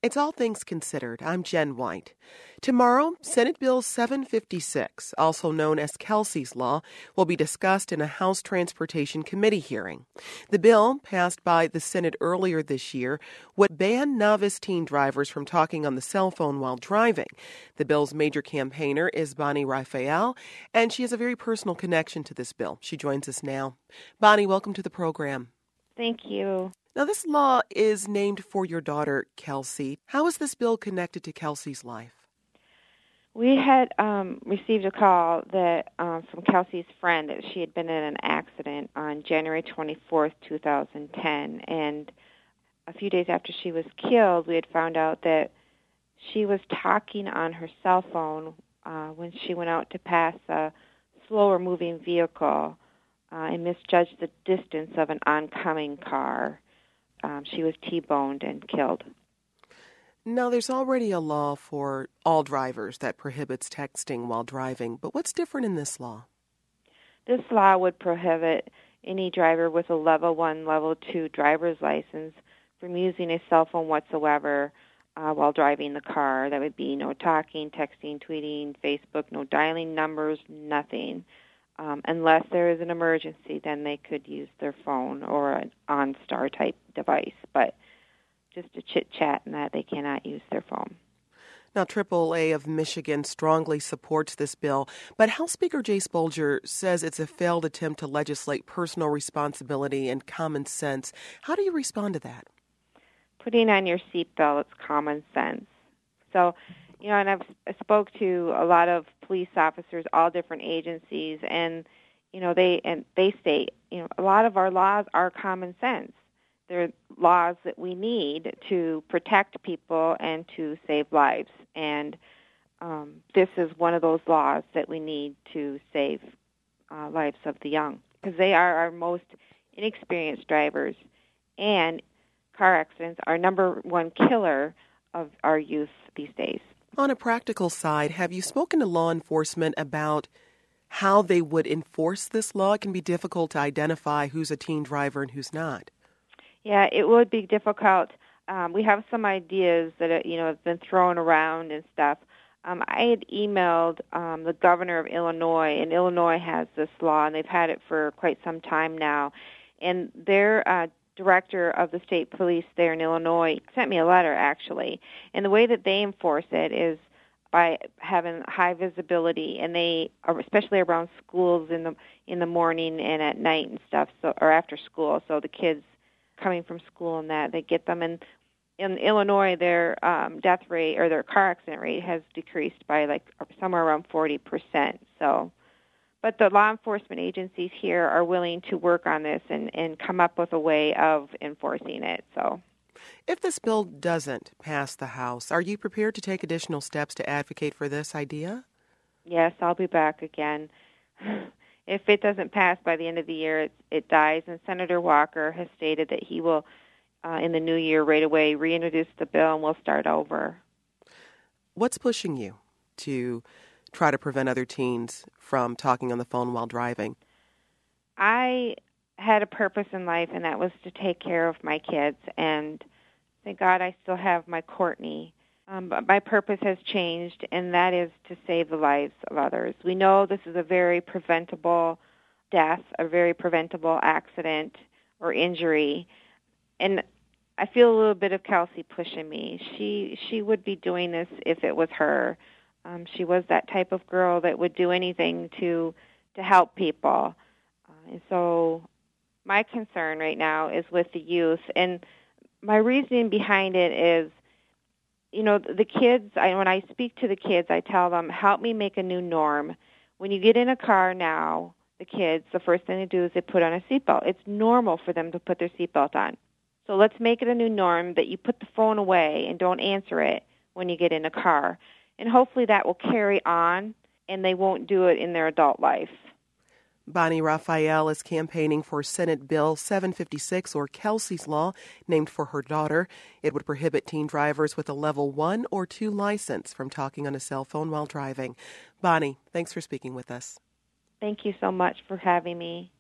It's All Things Considered. I'm Jen White. Tomorrow, Senate Bill 756, also known as Kelsey's Law, will be discussed in a House Transportation Committee hearing. The bill, passed by the Senate earlier this year, would ban novice teen drivers from talking on the cell phone while driving. The bill's major campaigner is Bonnie Raphael, and she has a very personal connection to this bill. She joins us now. Bonnie, welcome to the program. Thank you. Now, this law is named for your daughter, Kelsey. How is this bill connected to Kelsey's life? We had received a call that from Kelsey's friend that she had been in an accident on January 24th, 2010. And a few days after she was killed, we had found out that she was talking on her cell phone when she went out to pass a slower-moving vehicle and misjudged the distance of an oncoming car. She was T-boned and killed. Now, there's already a law for all drivers that prohibits texting while driving, but what's different in this law? This law would prohibit any driver with a Level 1, Level 2 driver's license from using a cell phone whatsoever while driving the car. That would be no talking, texting, tweeting, Facebook, no dialing numbers, nothing. Unless there is an emergency, then they could use their phone or an OnStar type device. But just to chit-chat and that, they cannot use their phone. Now, AAA of Michigan strongly supports this bill, but House Speaker Jase Bolger says it's a failed attempt to legislate personal responsibility and common sense. How do you respond to that? Putting on your seatbelt, it's common sense. So, and I've spoke to a lot of police officers, all different agencies, and they say, a lot of our laws are common sense. They're laws that we need to protect people and to save lives, and this is one of those laws that we need to save lives of the young, because they are our most inexperienced drivers, and car accidents are number one killer of our youth these days. On a practical side, have you spoken to law enforcement about how they would enforce this law? It can be difficult to identify who's a teen driver and who's not. Yeah, it would be difficult. We have some ideas that have been thrown around and stuff. I had emailed the governor of Illinois, and Illinois has this law, and they've had it for quite some time now. And their director of the state police there in Illinois sent me a letter, actually. And the way that they enforce it is by having high visibility, and they, especially around schools in the morning and at night and stuff, or after school. So the kids coming from school and that, they get them. And in Illinois, their death rate or their car accident rate has decreased by somewhere around 40%. So. But the law enforcement agencies here are willing to work on this and come up with a way of enforcing it. So, if this bill doesn't pass the House, are you prepared to take additional steps to advocate for this idea? Yes, I'll be back again. If it doesn't pass by the end of the year, it dies. And Senator Walker has stated that he will, in the new year right away, reintroduce the bill and we'll start over. What's pushing you to try to prevent other teens from talking on the phone while driving? I had a purpose in life, and that was to take care of my kids. And thank God I still have my Courtney. But my purpose has changed, and that is to save the lives of others. We know this is a very preventable death, a very preventable accident or injury. And I feel a little bit of Kelsey pushing me. She would be doing this if it was her. She was that type of girl that would do anything to help people. And so my concern right now is with the youth. And my reasoning behind it is, the kids, when I speak to the kids, I tell them, help me make a new norm. When you get in a car now, the kids, the first thing they do is they put on a seatbelt. It's normal for them to put their seatbelt on. So let's make it a new norm that you put the phone away and don't answer it when you get in a car. And hopefully that will carry on, and they won't do it in their adult life. Bonnie Raphael is campaigning for Senate Bill 756, or Kelsey's Law, named for her daughter. It would prohibit teen drivers with a Level 1 or 2 license from talking on a cell phone while driving. Bonnie, thanks for speaking with us. Thank you so much for having me.